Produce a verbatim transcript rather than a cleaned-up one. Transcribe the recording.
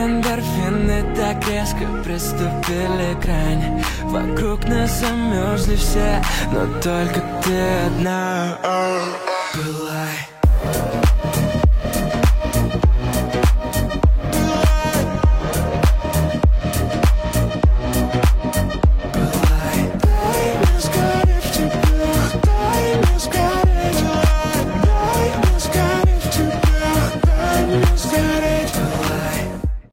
эндорфины так резко приступили к ране. Вокруг нас замерзли все, но только ты одна. Пылай.